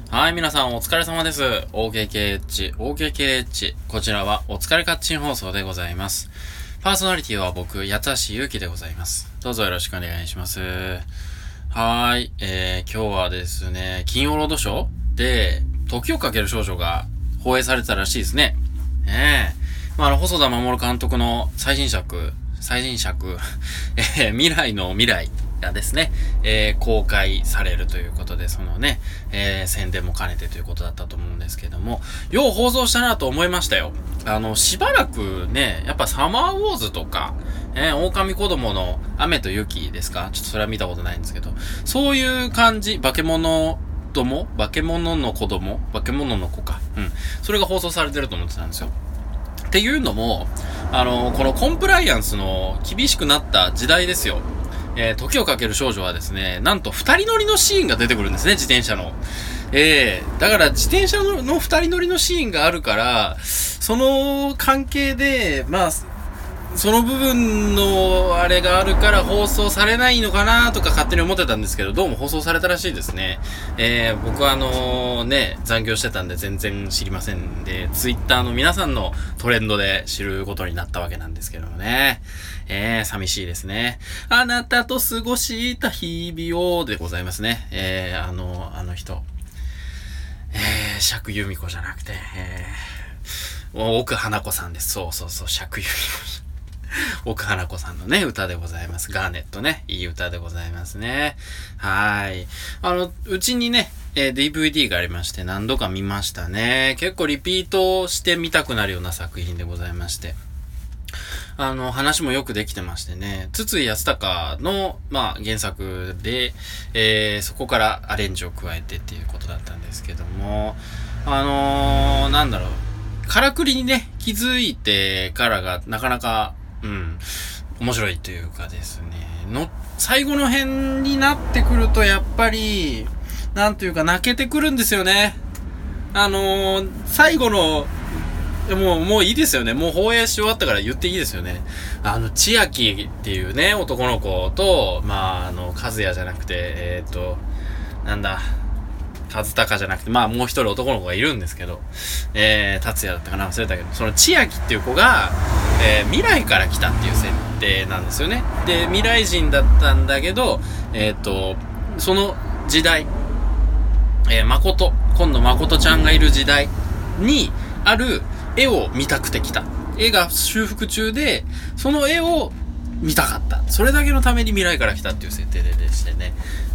はい、皆さんお疲れ様です。OKKH。こちらはお疲れカッチン放送でございます。パーソナリティは僕、八橋ゆうきでございます。どうぞよろしくお願いします。はい、今日はですね、金曜ロードショーで、時をかける少女が放映されたらしいですね。細田守監督の最新作、未来の未来がですね、公開されるということで、そのね、宣伝も兼ねてということだったと思うんですけども、よう放送したなと思いましたよ。しばらくね、やっぱサマーウォーズとか、狼子供の雨と雪ですか？ちょっとそれは見たことないんですけど、そういう感じ、化け物の子供化け物の子か。それが放送されてると思ってたんですよ。っていうのも、このコンプライアンスの厳しくなった時代ですよ。時をかける少女はですね、なんと二人乗りのシーンが出てくるんですね、自転車の。だから自転車の二人乗りのシーンがあるから、その関係で、その部分のあれがあるから放送されないのかなとか勝手に思ってたんですけど、どうも放送されたらしいですね。僕は残業してたんで全然知りませんで、ツイッターの皆さんのトレンドで知ることになったわけなんですけどもね。寂しいですね。あなたと過ごした日々をでございますね。あの人。釈由美子じゃなくて、奥花子さんです。そう、釈由美子。奥花子さんのね、歌でございます。ガーネットね。いい歌でございますね。はい。うちにね、DVD がありまして何度か見ましたね。結構リピートして見たくなるような作品でございまして。話もよくできてましてね、筒井康隆の、原作で、そこからアレンジを加えてっていうことだったんですけども、からくりにね、気づいてからがなかなか、面白いというかですね、最後の辺になってくるとやっぱり、泣けてくるんですよね。最後の、もういいですよね。もう放映し終わったから言っていいですよね。千秋っていうね、男の子と、和也じゃなくて、和孝じゃなくて、もう一人男の子がいるんですけど、達也だったかな忘れたけど、その千秋っていう子が、未来から来たっていう設定なんですよね。で、未来人だったんだけど、その時代、今度誠ちゃんがいる時代にある絵を見たくて来た。絵が修復中で、その絵を見たかった。それだけのために未来から来たっていう設定でしてね。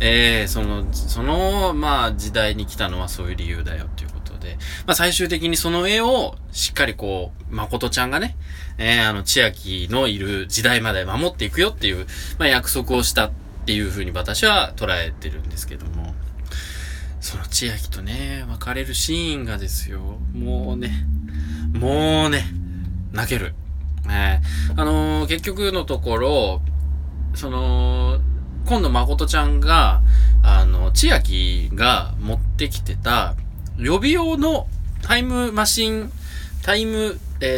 時代に来たのはそういう理由だよっていうことで。最終的にその絵をしっかり誠ちゃんがね、千秋のいる時代まで守っていくよっていう、約束をしたっていう風に私は捉えてるんですけども。その千秋とね、別れるシーンがですよ。もうね、泣ける。結局のところ、今度誠ちゃんが、千秋が持ってきてた、予備用のタイムマシン、タイムリ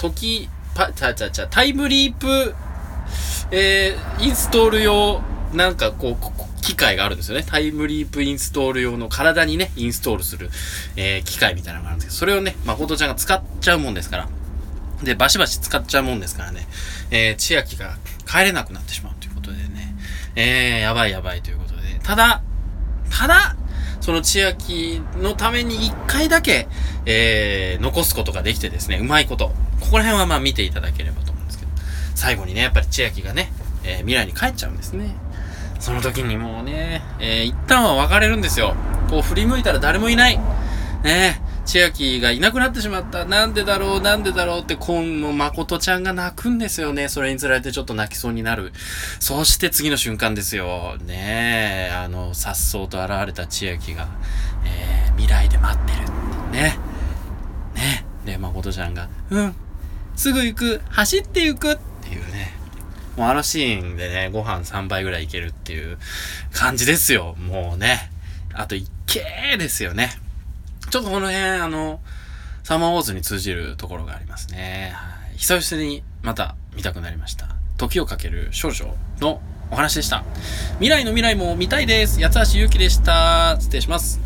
ープ、インストール用、機械があるんですよね。タイムリープインストール用の体にね、インストールする、機械みたいなのがあるんですけど、それをね、誠ちゃんが使っちゃうもんですから。で、バシバシ使っちゃうもんですからね。千秋が帰れなくなってしまうということでね。やばいということで。ただ、その千秋のために一回だけ、残すことができてですね、うまいこと。ここら辺は見ていただければと思うんですけど。最後にね、やっぱり千秋がね、未来に帰っちゃうんですね。その時にもうね、一旦は別れるんですよ。振り向いたら誰もいない。千秋がいなくなってしまった。なんでだろうって今の誠ちゃんが泣くんですよね。それにつられてちょっと泣きそうになる。そして次の瞬間ですよ。颯爽と現れた千秋が、未来で待ってる。で、誠ちゃんが、すぐ行く、走って行くっていうね。もうシーンでね、ご飯3杯ぐらいいけるっていう感じですよ。もうね。あといけーですよね。ちょっとこの辺、サマーウォーズに通じるところがありますね。久々にまた見たくなりました。時をかける少女のお話でした。未来の未来も見たいです。八橋ゆうきでした。失礼します。